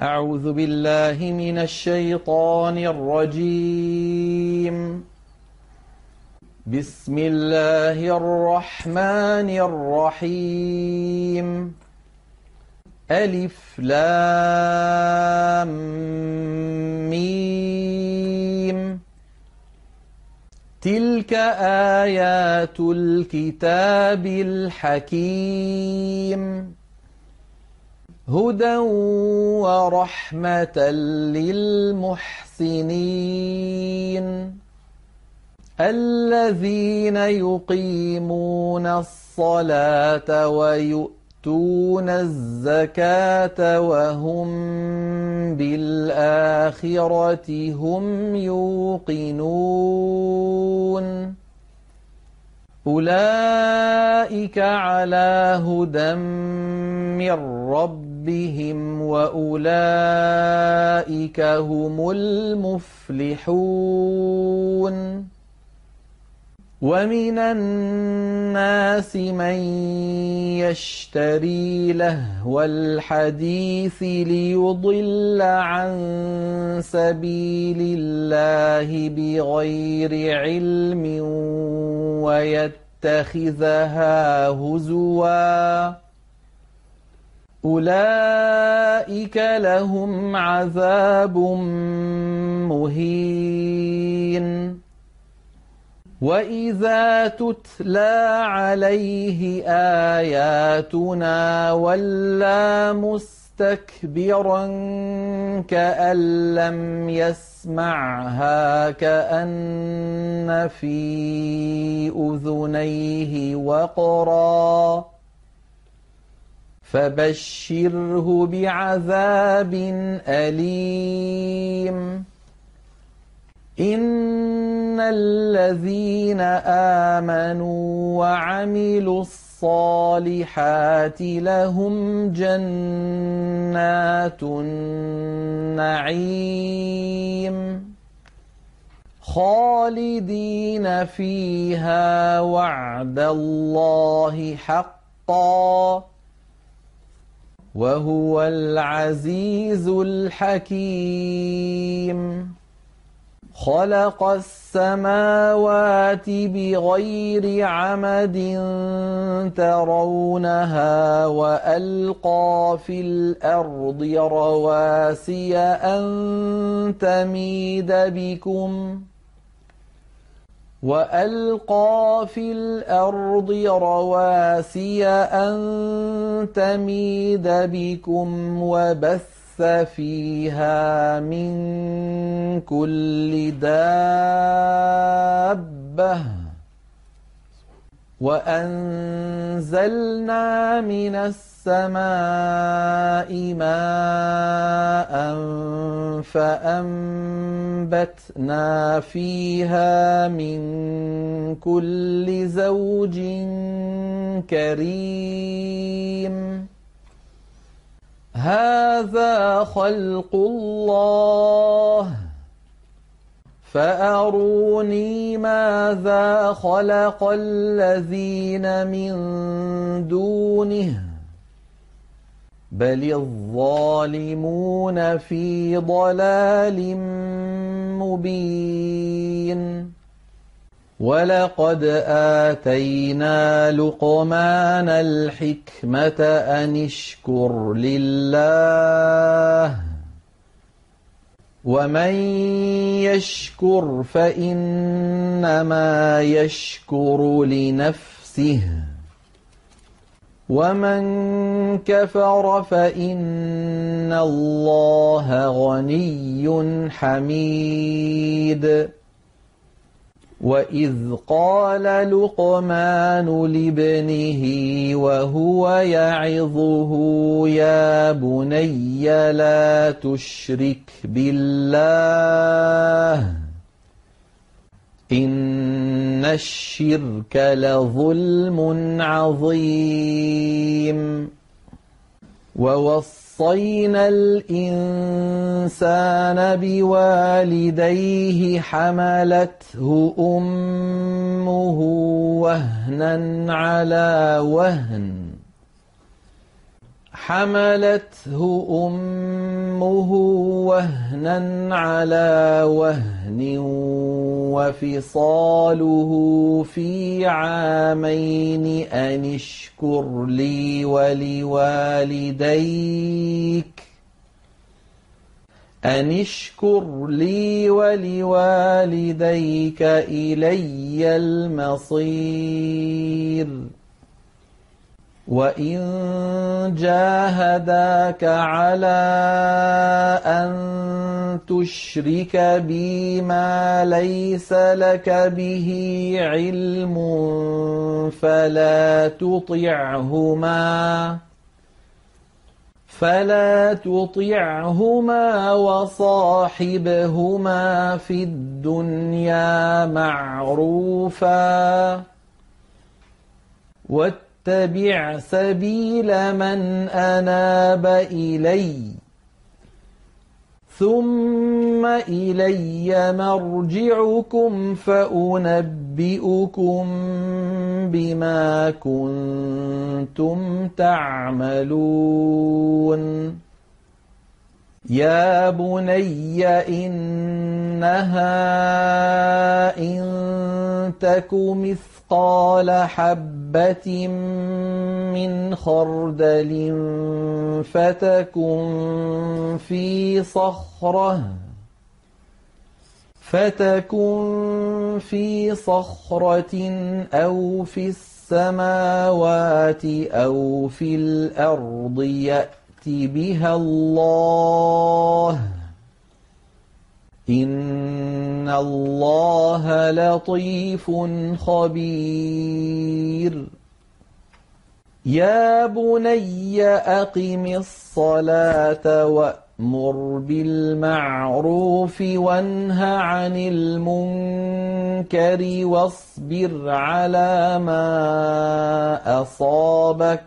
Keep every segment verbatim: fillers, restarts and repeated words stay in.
أعوذ بالله من الشيطان الرجيم. بسم الله الرحمن الرحيم. ألف لام ميم. تلك آيات الكتاب الحكيم هدى ورحمة للمحسنين الذين يقيمون الصلاة ويؤتون الزكاة وهم بالآخرة هم يوقنون أولئك على هدى من ربهم وأولئك هم المفلحون. ومن الناس من يشتري لهو الحديث ليضل عن سبيل الله بغير علم ويتخذها هزوا أولئك لهم عذاب مهين. وإذا تتلى عليه آياتنا ولى مستكبرا كأن لم يسمعها كأن في أذنيه وقرا فبشره بعذاب أليم. إن الذين آمنوا وعملوا الصالحات لهم جنات النعيم خالدين فيها وعد الله حقا وهو العزيز الحكيم. خلق السماوات بغير عمد ترونها وألقى في الأرض رواسي أن تميد بكم وألقى في الأرض رواسي أن تميد بكم وبث فيها من كل دابة وأنزلنا من السماء ماء فأنبتنا فيها من كل زوج كريم. هذا خلق الله فأروني ماذا خلق الذين من دونه بل الظالمون في ضلال مبين. ولقد آتينا لقمان الحكمة أن اشكر لله ومن يشكر فإنما يشكر لنفسه ومن كفر فإن الله غني حميد. وإذ قال لقمان لابنه وهو يعظه يا بني لا تشرك بالله إن الشرك لظلم عظيم. ووصينا الإنسان بوالديه حملته أمه وهنا على وهن حملته أمه أمه وهنا على وهن وفصاله في عامين أن اشكر لي ولوالديك أن اشكر لي ولوالديك إلي المصير وإن جاهداك على أن تشرك بي ما ليس لك به علم فلا تطعهما فلا تطعهما وصاحبهما في الدنيا معروفا واتبع سبيل من أناب إلي ثم إلي مرجعكم فأنبئكم بما كنتم تعملون يا بني إنها إن تك مثقال حبة من خردل فتكن في صخرة فتكن في صخرة أو في السماوات أو في الأرض يأت بها الله إن الله لطيف خبير يا بني أقم الصلاة وأمر بالمعروف وانه عن المنكر واصبر على ما أصابك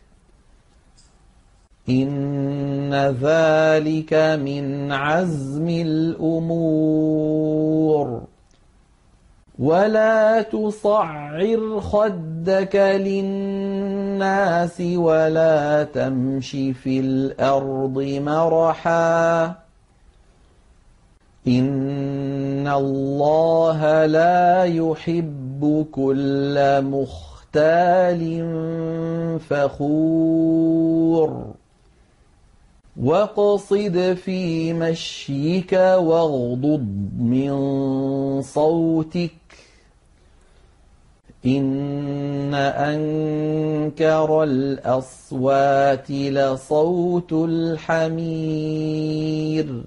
إن ذلك من عزم الأمور ولا تصعر خدك للناس ولا تمش في الأرض مرحا إن الله لا يحب كل مختال فخور واقصد في مشيك واغضض من صوتك إن أنكر الأصوات لصوت الحمير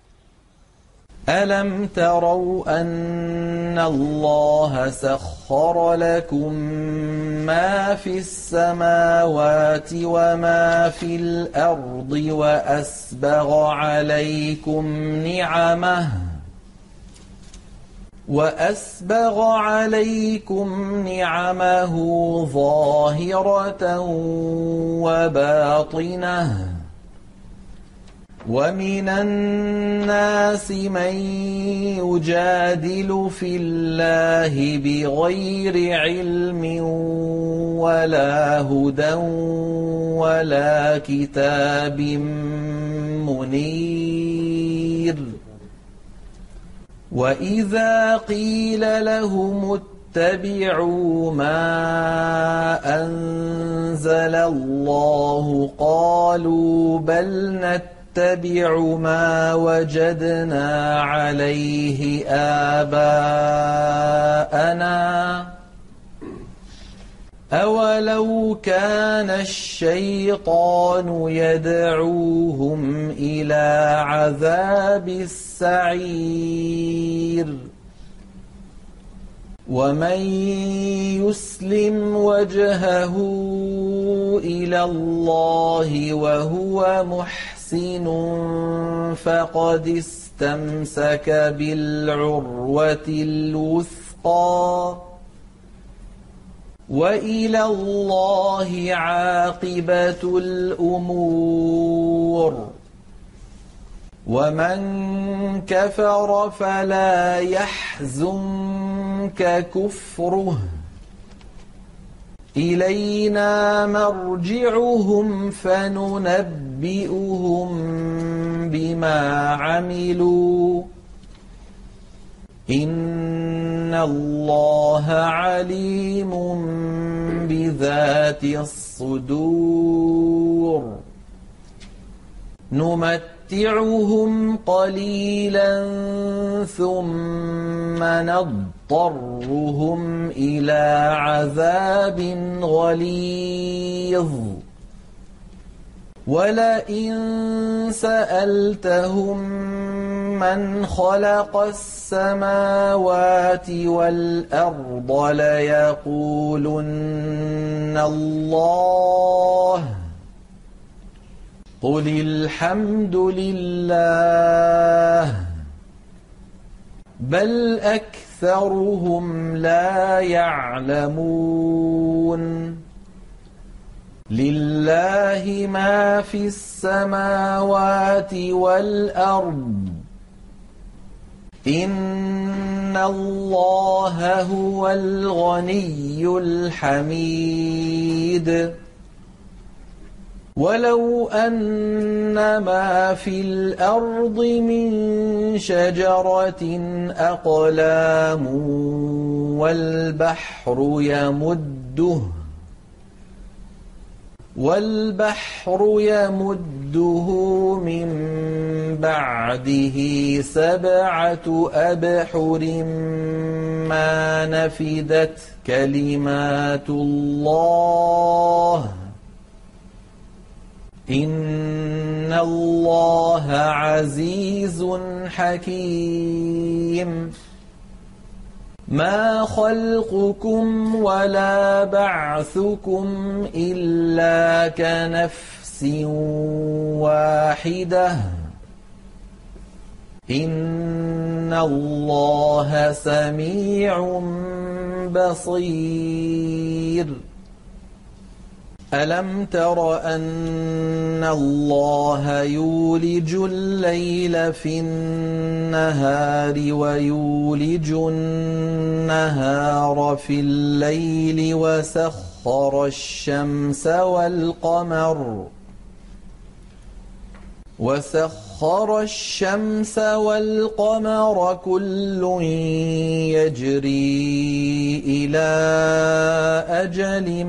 ألم تروا أن الله سخر لكم ما في السماوات وما في الأرض وأسبغ عليكم نعمه وأسبغ عليكم نعمه ظاهرة وباطنة ومن الناس من يجادل في الله بغير علم ولا هدى ولا كتاب منير وإذا قيل لهم اتبعوا ما أنزل الله قالوا بل نتبع نتبع ما وجدنا عليه آباءنا أولو كان الشيطان يدعوهم إلى عذاب السعير ومن يسلم وجهه إلى الله وهو محسن فقد استمسك بالعروة الوثقى وإلى الله عاقبة الأمور ومن كفر فلا يحزنك كفره إلينا مرجعهم فننبئهم بما عملوا إن الله عليم بذات الصدور نمتعهم قليلا ثم نضطرهم إلى عذاب غليظ ولئن سألتهم من خلق السماوات والأرض ليقولن الله قل الحمد لله بل أكثرهم لا يعلمون لله ما في السماوات والأرض إن الله هو الغني الحميد ولو أن ما في الأرض من شجرة أقلام والبحر يمده والبحر يمده من بعده سبعة أبحر ما نفدت كلمات الله إن الله عزيز حكيم ما خلقكم ولا بعثكم إلا كنفس واحدة إن الله سميع بصير ألم تر أن الله يولج الليل في النهار ويولج النهار في الليل وسخر الشمس والقمر وسخر الشمس والقمر كل يجري إلى أجل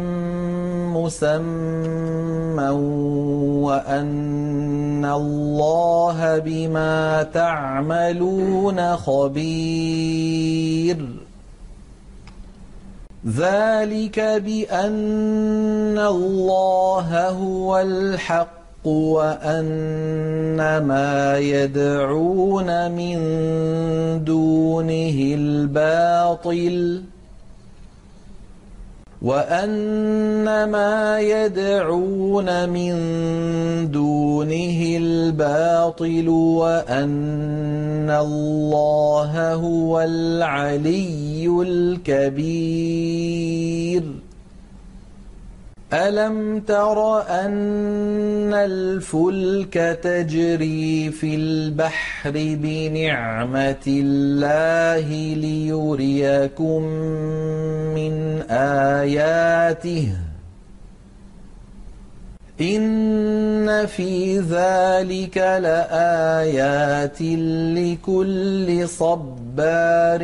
مسمى وأن الله بما تعملون خبير ذلك بأن الله هو الحق وأن ما يدعون من دونه الباطل وأن ما يدعون من دونه الباطل وأن الله هو العلي الكبير ألم تر أن الفلك تجري في البحر بنعمة الله ليريكم من آياته إن في ذلك لآيات لكل صبار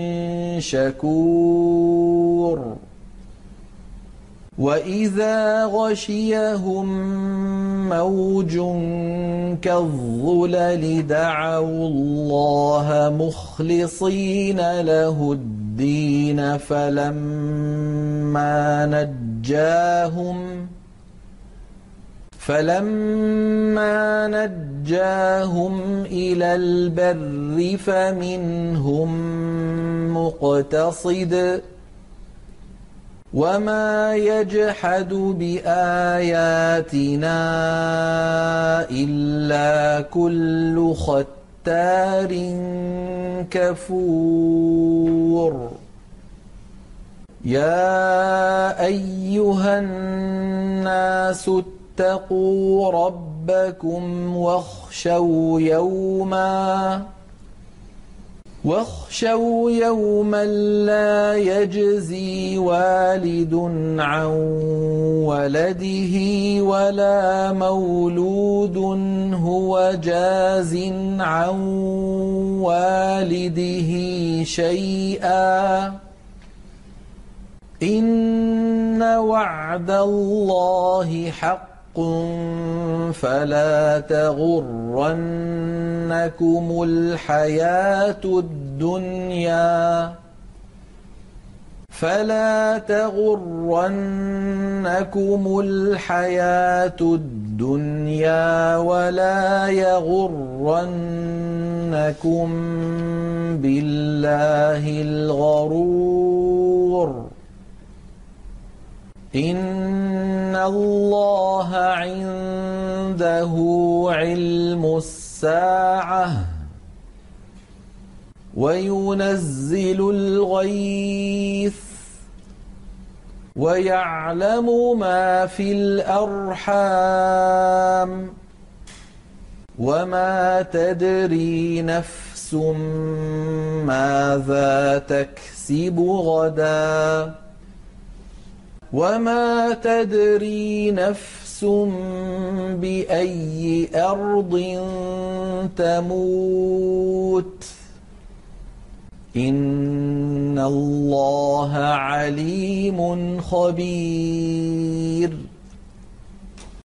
شكور وإذا غشيهم موج كالظلل دعوا الله مخلصين له الدين فلما نجاهم فلما نجاهم إلى البر فمنهم مقتصد وما يجحد بآياتنا إلا كل ختار كفور يا أيها الناس اتقوا ربكم واخشوا يوما واخشوا يوما لا يجزي والد عن ولده ولا مولود هو جاز عن والده شيئا إن وعد الله حق فلا تغرنكم الحياة الدنيا فلا تغرنكم الحياة الدنيا ولا يغرنكم بالله الغرور إن الله عنده علم الساعة وينزل الغيث ويعلم ما في الأرحام وما تدري نفس ماذا تكسب غدا وما تدري نفس بأي أرض تموت إن الله عليم خبير